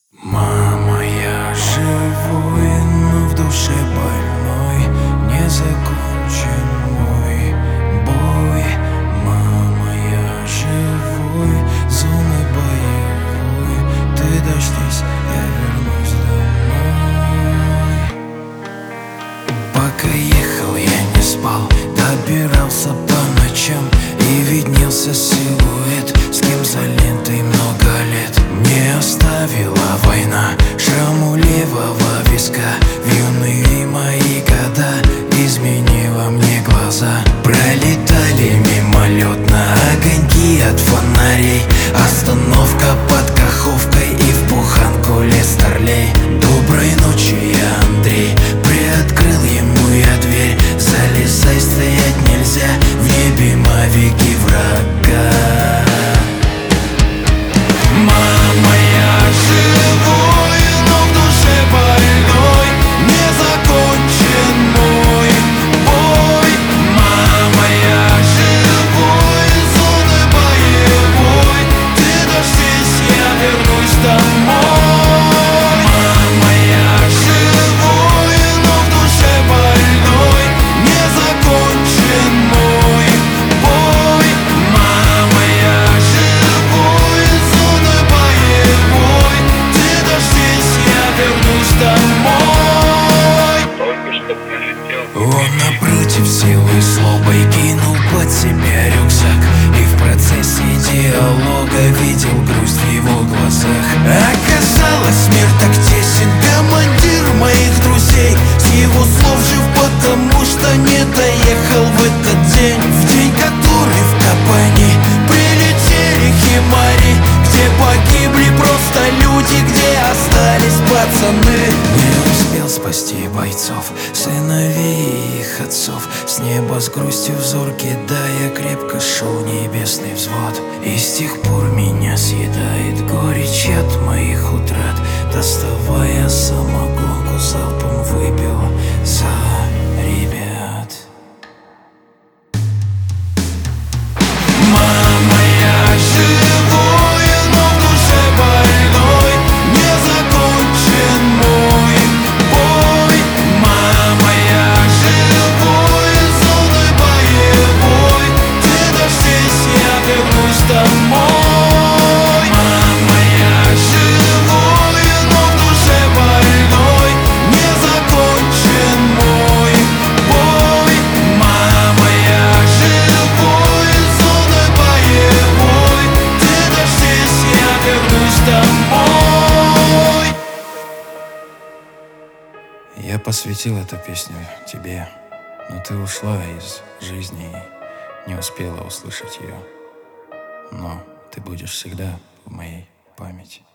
Мама, я живой, но в душе больной, не закончен мой бой. Мама, я живой, зоны боевой, ты дождись, я вернусь домой. Пока ехал, я не спал, добирался по ночам, и виднелся силуэт, с кем за лентой много лет. Не оставила война шрам у левого виска, в юные мои года изменила мне глаза. Пролетали мимолетно огоньки от фонарей, остановка под Каховкой, и в буханку лез старлей. Доброй ночи, я Андрей, приоткрыл ему я дверь. Залезай, стоять нельзя, в небе мавики врага. Мама, я живой, но в душе больной, не закончен мой бой. Мама, я живой, зоны боевой, ты дождись, я вернусь домой. Мама, я живой, но в душе больной, не закончен мой бой. Мама, я живой, зоны боевой, ты дождись, я вернусь домой. Только что прилетел. Он напротив силой злобой кинул под себя рюкзак, и в процессе диалога видел грусть в его глазах. Оказалось, мир так тесен, командир моих друзей с его слов жив, потому что не доехал в этот день. В день, который в Капани прилетели химари, где погибли просто люди, где остались пацаны. Не успел спасти бойцов, сыновей и их отцов. С неба с грустью взор кидая, крепко шел небесный взвод. И с тех пор меня съедает горечь от моих утрат. Доставая самогонку, залпом выпил за ребят. Мама, я живой, но в душе больной, не закончен мой бой. Мама, я живой, зоны боевой, ты дождись, я вернусь домой. Мама, я живой, но в душе больной, не закончен мой бой. Мама, я живой, зоны боевой, ты дождись, я вернусь домой. Я посвятил эту песню тебе, но ты ушла из жизни и не успела услышать ее. Но ты будешь всегда в моей памяти.